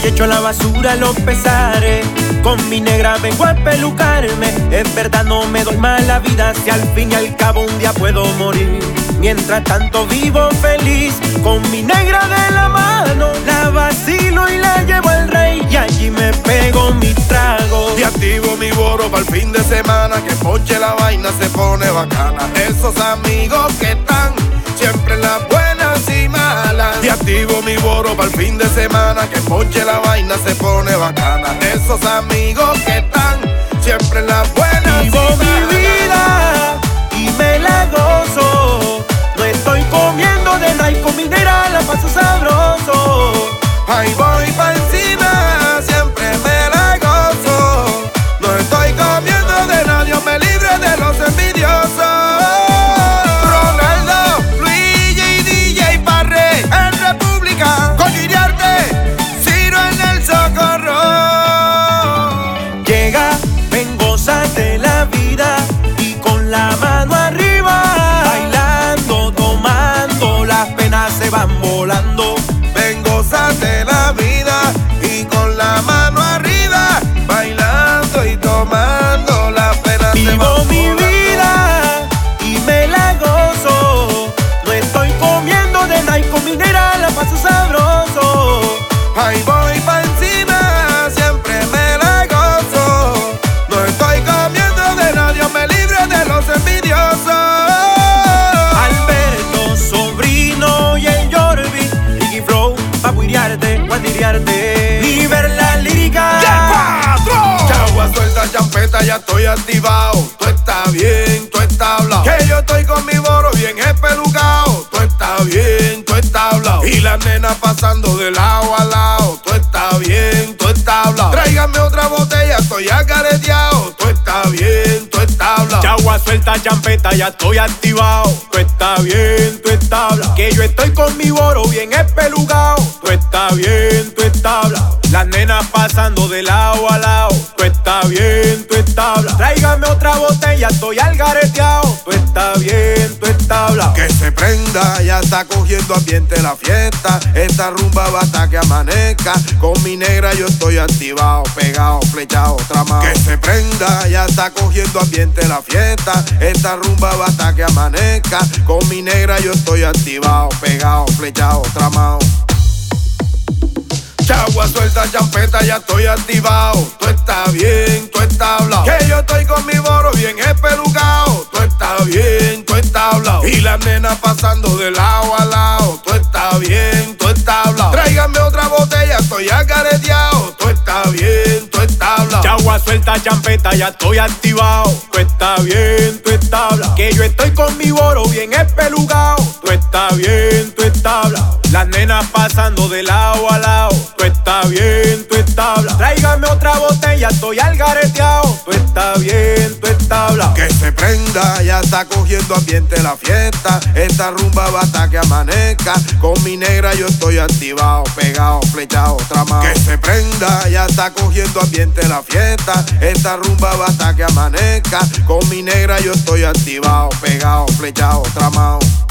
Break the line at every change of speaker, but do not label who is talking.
y echo a la basura los pesares. Con mi negra vengo a pelucarme. Es verdad, no me doy mala vida, si al fin y al cabo un día puedo morir. Mientras tanto vivo feliz, con mi negra de la mano. La vacilo y la llevo al rey, y allí me pego mi trago.
Y activo mi boro para el fin de semana, que ponche la vaina se pone bacana. Esos amigos que están siempre en las buenas y malas. Y activo mi boro para el fin de semana, que ponche la vaina se pone bacana. Esos amigos que están siempre en las buenas
Vivo
y malas.
mi vida y me la gozo. No estoy comiendo de nada y con mi negra la paso sabroso.
Ahí voy pa' encima, siempre me la gozo. No estoy comiendo de nada, Dios me libre de los envidiosos. Ronaldo, Luigi, DJ Parre, en República, con Iriarte, Ciro en el Socorro.
Llega, ven, gózate la vida y con la mano arriba, bailando, tomando, las penas se van volando.
Ven, gózate la vida y con la mano arriba, bailando y tomando, las penas se van
Vivo mi
volando.
vida y me la gozo. No estoy comiendo de nada y con mi negra la paso sabroso.
Ahí voy pa' encima, siempre me la gozo. No estoy comiendo de nada, Dios me libre de los envidiosos.
Alberto, sobrino y el Jorvi, Ricky Flow, pa' guiriarte, guandiriarte. Y ver la lírica.
Chagua suelta champeta, ya estoy activado. Tú estás bien, tú estás hablado. Que yo estoy con mi boro bien espelucado. Tú estás bien, tú estás hablado. Y las nenas pasando de lado a lado. Tú estás bien, tú estás hablado. Tráigame otra botella, estoy acareteado. Tú estás bien, tú estás hablado.
Chagua suelta champeta, ya estoy activado. Tú estás bien, tú estás hablado. Que yo estoy con mi boro bien espelugado. Tú estás bien, tú estás hablado. Las nenas pasando de lado a lado. Tú estás bien, tú estás hablado. Tráigame otra botella, estoy algareteado. Tú estás bien, tú estás hablado.
Que se prenda, ya está cogiendo ambiente la fiesta. Esta rumba va hasta que amanezca. Con mi negra yo estoy activado, pegado, flechado, tramado. Que se prenda, ya está cogiendo ambiente la fiesta. Esta rumba va hasta que amanezca. Con mi negra yo estoy activado, pegado, flechado, tramado. Chagua suelta champeta, ya estoy activado. Tú estás bien, tú estás hablado. Que yo estoy con mi boro bien espelucado. Tú estás bien, tú estás hablado. Y las nenas pasando de lado a lado. Tú estás bien, tú estás hablado. Tráigame otra botella, estoy acareteado. Tú estás bien, tú estás hablado.
Chagua suelta champeta, ya estoy activado. Tú estás bien, tú estás hablado. Que yo estoy con mi boro bien espelugado. Tú estás bien, tú estás hablado. Las nenas pasando de lado a lado. Tú estás bien, tú estás hablado. Tráigame otra botella, estoy algareteado. Tú estás bien, tú estás hablado.
Que se prenda, ya está cogiendo ambiente la fiesta. Esta rumba va hasta que amanezca. Con mi negra yo estoy activado, pegado, flechado, tramado. Que se prenda, ya está cogiendo ambiente la fiesta. Esta rumba va hasta que amanezca. Con mi negra yo estoy activado, pegado, flechado, tramado.